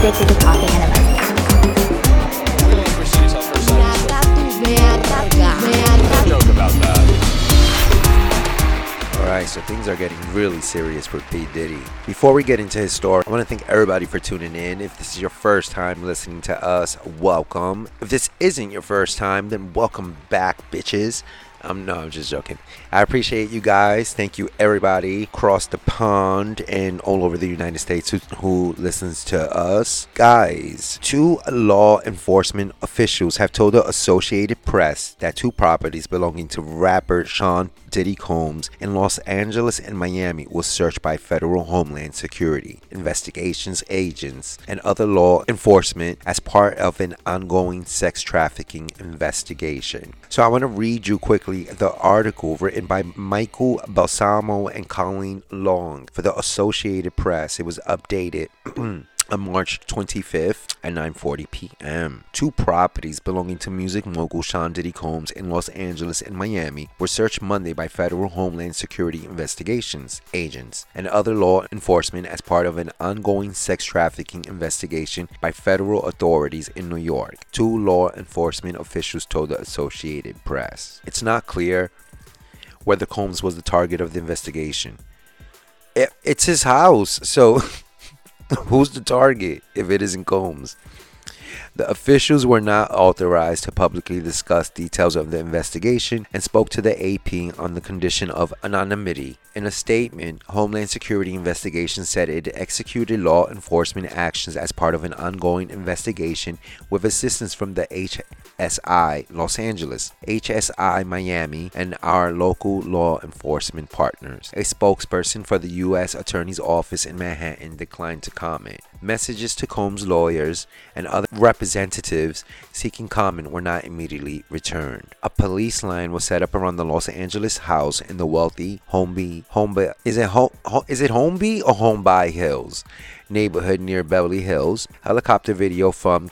addicted to talking and imagining. Joke about that. Alright, so things are getting really serious for P. Diddy. Before we get into his story, I want to thank everybody for tuning in. If this is your first time listening to us, welcome. If this isn't your first time, then welcome back, bitches. No, I'm just joking. I appreciate you guys. Thank you, everybody across the pond and all over the United States who listens to us. Guys, 2 law enforcement officials have told the Associated Press that 2 properties belonging to rapper Sean Diddy Combs in Los Angeles and Miami was searched by federal Homeland Security, investigations agents, and other law enforcement as part of an ongoing sex trafficking investigation. So I want to read you quickly the article written by Michael Balsamo and Colleen Long for the Associated Press. It was updated on March 25th at 9:40 p.m. 2 properties belonging to music mogul Sean Diddy Combs in Los Angeles and Miami were searched Monday by federal Homeland Security investigations agents and other law enforcement as part of an ongoing sex trafficking investigation by federal authorities in New York, 2 law enforcement officials told the Associated Press. It's not clear whether Combs was the target of the investigation. It's his house, so who's the target if it isn't Combs? The officials were not authorized to publicly discuss details of the investigation and spoke to the AP on the condition of anonymity. In a statement, Homeland Security Investigations said it executed law enforcement actions as part of an ongoing investigation with assistance from the HSI Los Angeles, HSI Miami, and our local law enforcement partners. A spokesperson for the U.S. Attorney's Office in Manhattan declined to comment. Messages to Combs' lawyers and other representatives seeking comment were not immediately returned. A police line was set up around the Los Angeles house in the wealthy Holmby Hills neighborhood near Beverly Hills. Helicopter video from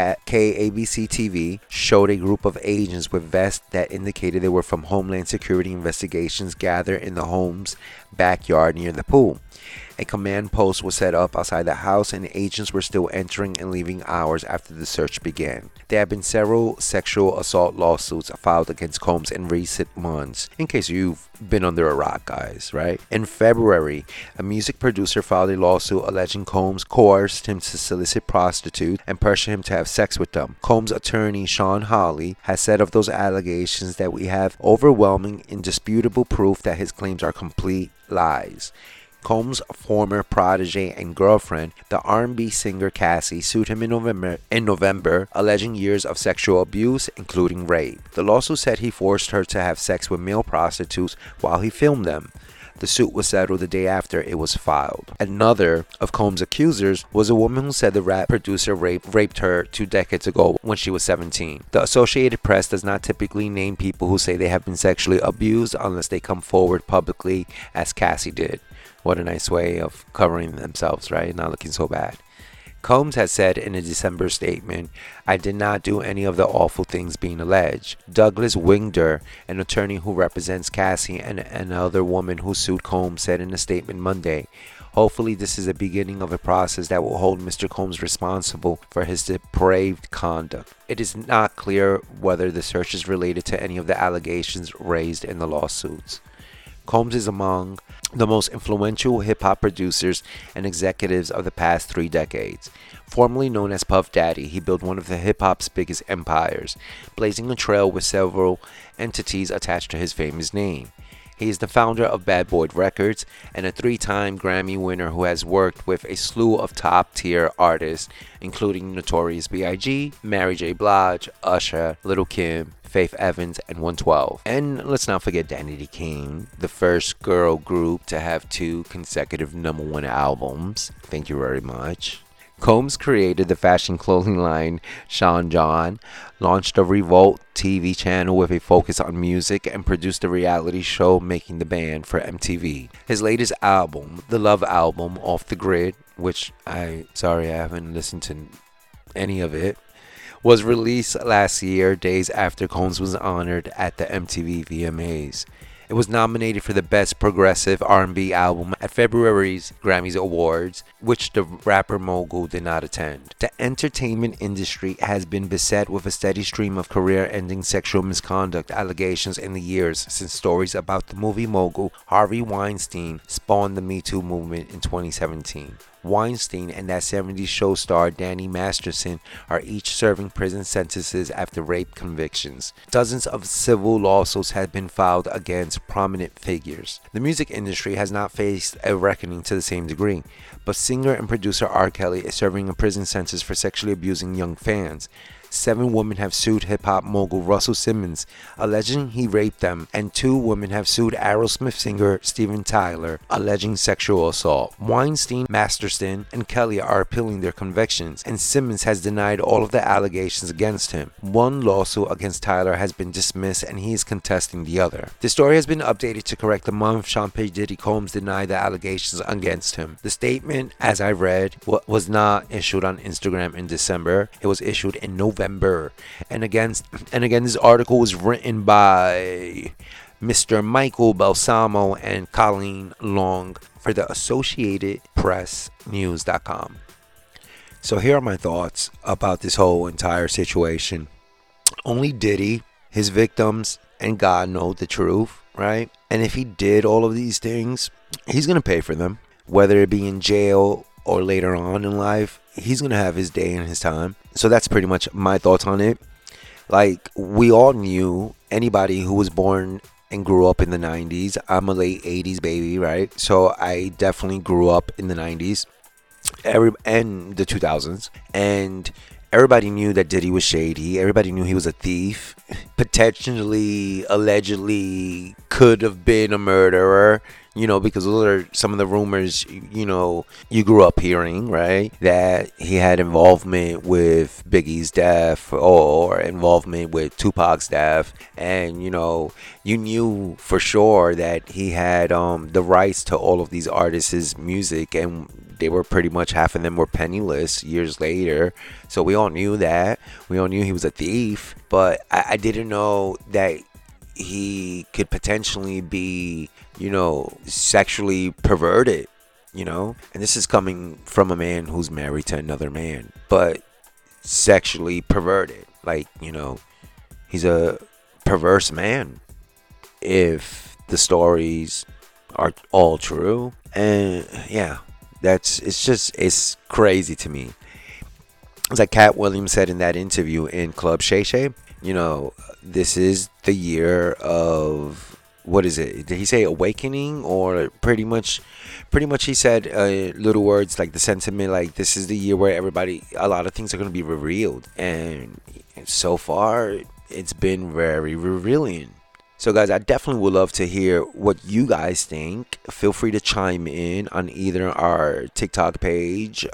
KABC TV showed a group of agents with vests that indicated they were from Homeland Security Investigations gathered in the home's backyard near the pool. A command post was set up outside the house and agents were still entering and leaving hours after the search began. There have been several sexual assault lawsuits filed against Combs in recent months, in case you've been under a rock, guys, right? In February, a music producer filed a lawsuit alleging Combs coerced him to solicit prostitutes and pressure him to have sex with them. Combs' attorney, Sean Hawley, has said of those allegations that we have overwhelming, indisputable proof that his claims are complete lies. Combs' former protege and girlfriend, the R&B singer Cassie, sued him in November, alleging years of sexual abuse, including rape. The lawsuit said he forced her to have sex with male prostitutes while he filmed them. The suit was settled the day after it was filed. Another of Combs' accusers was a woman who said the rap producer raped her 2 decades ago when she was 17. The Associated Press does not typically name people who say they have been sexually abused unless they come forward publicly, as Cassie did. What a nice way of covering themselves, right? Not looking so bad. Combs has said in a December statement, "I did not do any of the awful things being alleged." Douglas Wingder, an attorney who represents Cassie and another woman who sued Combs, said in a statement Monday, "Hopefully this is the beginning of a process that will hold Mr. Combs responsible for his depraved conduct." It is not clear whether the search is related to any of the allegations raised in the lawsuits. Combs is among the most influential hip-hop producers and executives of the past 3 decades. Formerly known as Puff Daddy, he built one of the hip-hop's biggest empires, blazing a trail with several entities attached to his famous name. He is the founder of Bad Boy Records and a 3-time Grammy winner who has worked with a slew of top-tier artists, including Notorious B.I.G., Mary J. Blige, Usher, Lil' Kim, Faith Evans, and 112. And let's not forget Danity Kane, the first girl group to have 2 consecutive #1 albums. Thank you very much. Combs created the fashion clothing line Sean John, launched a Revolt TV channel with a focus on music, and produced a reality show Making the Band for MTV. His latest album, the Love album, Off the Grid, which I haven't listened to any of it, was released last year, days after Combs was honored at the MTV VMAs. It was nominated for the Best Progressive R&B Album at February's Grammys Awards, which the rapper mogul did not attend. The entertainment industry has been beset with a steady stream of career-ending sexual misconduct allegations in the years since stories about the movie mogul Harvey Weinstein spawned the Me Too movement in 2017. Weinstein and that 70s show star Danny Masterson are each serving prison sentences after rape convictions. Dozens of civil lawsuits have been filed against prominent figures. The music industry has not faced a reckoning to the same degree, but singer and producer R. Kelly is serving a prison sentence for sexually abusing young fans. 7 women have sued hip-hop mogul Russell Simmons, alleging he raped them, and 2 women have sued Aerosmith singer Steven Tyler, alleging sexual assault. Weinstein, Masterson, and Kelly are appealing their convictions, and Simmons has denied all of the allegations against him. One lawsuit against Tyler has been dismissed, and he is contesting the other. The story has been updated to correct the month Sean P. Diddy Combs denied the allegations against him. The statement, as I read, was not issued on Instagram in December. It was issued in November. And again, this article was written by Mr. Michael Balsamo and Colleen Long for the Associated Press News.com. So here are my thoughts about this whole entire situation. Only Diddy, his victims, and God know the truth, right? And if he did all of these things, he's going to pay for them, whether it be in jail or later on in life. He's going to have his day and his time. So that's pretty much my thoughts on it. Like, we all knew, anybody who was born and grew up in the 90s. I'm a late 80s baby, right? So I definitely grew up in the 90s and the 2000s. And everybody knew that Diddy was shady. Everybody knew he was a thief. Potentially, allegedly, could have been a murderer. You know, because those are some of the rumors, you know, you grew up hearing, right? That he had involvement with Biggie's death or involvement with Tupac's death. And, you know, you knew for sure that he had the rights to all of these artists' music. And they were pretty much, half of them were penniless years later. So we all knew that. We all knew he was a thief. But I didn't know that he could potentially be, you know, sexually perverted, you know. And this is coming from a man who's married to another man, but sexually perverted. Like, you know, he's a perverse man if the stories are all true. And yeah, it's crazy to me. It's like Cat Williams said in that interview in Club Shay Shay, you know, this is the year of, what is it? Did he say awakening? Or pretty much he said little words like the sentiment, like this is the year where a lot of things are going to be revealed. And so far, it's been very revealing. So guys, I definitely would love to hear what you guys think. Feel free to chime in on either our TikTok page,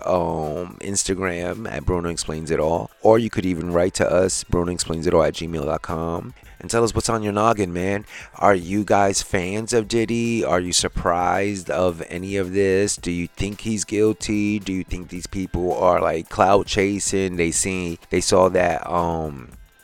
Instagram at Bruno Explains It All, or you could even write to us, BrunoExplainsItAll@gmail.com, and tell us what's on your noggin, man. Are you guys fans of Diddy? Are you surprised of any of this? Do you think he's guilty? Do you think these people are like clout chasing? They saw that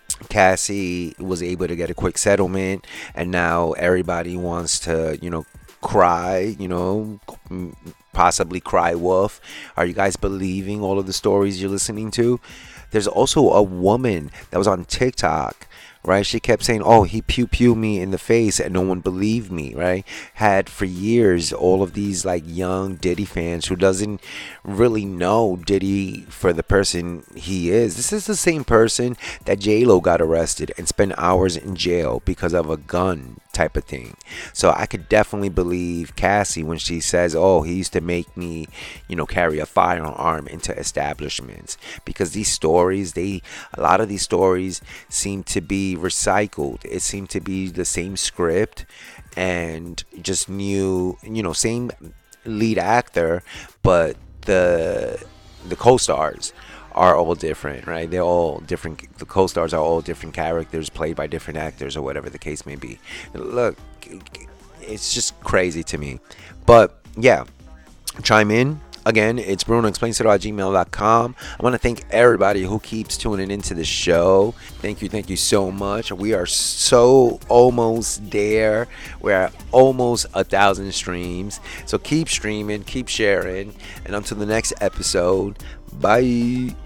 Cassie was able to get a quick settlement, and now everybody wants to, you know, cry, you know, possibly cry wolf. Are you guys believing all of the stories you're listening to? There's also a woman that was on TikTok, right? She kept saying, oh, he pew me in the face, and no one believed me, right? Had for years all of these like young Diddy fans who doesn't really know Diddy for the person he is. This is the same person that J-Lo got arrested and spent hours in jail because of a gun type of thing. So I could definitely believe Cassie when she says, oh, he used to make me, you know, carry a firearm into establishments, because these stories, a lot of these stories seem to be recycled. It seemed to be the same script and just new, you know, same lead actor, but the co-stars are all different, right? They're all different. The co-stars are all different characters played by different actors, or whatever the case may be. Look, it's just crazy to me. But yeah, chime in Again, it's BrunoExplains@gmail.com. I want to thank everybody who keeps tuning into the show. Thank you so much. We are so almost there. We're at almost 1,000 streams. So keep streaming, keep sharing, and until the next episode, bye.